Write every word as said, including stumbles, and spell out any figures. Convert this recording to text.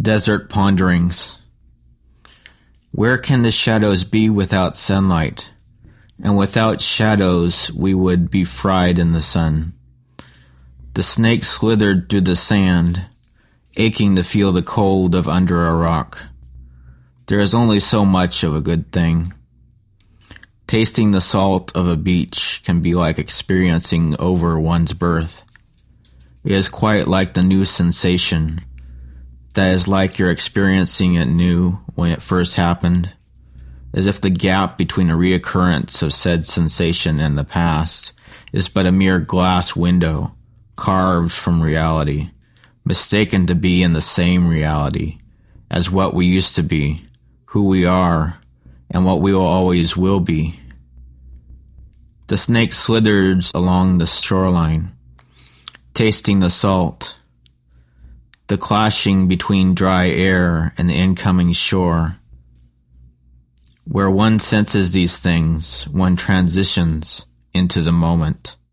Desert Ponderings. Where can the shadows be without sunlight? And without shadows we would be fried in the sun. The snake slithered through the sand, aching to feel the cold of under a rock. There is only so much of a good thing. Tasting the salt of a beach can be like experiencing over one's birth. It is quite like the new sensation. That is like you're experiencing it new when it first happened, as if the gap between a reoccurrence of said sensation and the past is but a mere glass window, carved from reality, mistaken to be in the same reality as what we used to be, who we are, and what we will always will be. The snake slithered along the shoreline, tasting the salt, the clashing between dry air and the incoming shore. Where one senses these things, one transitions into the moment.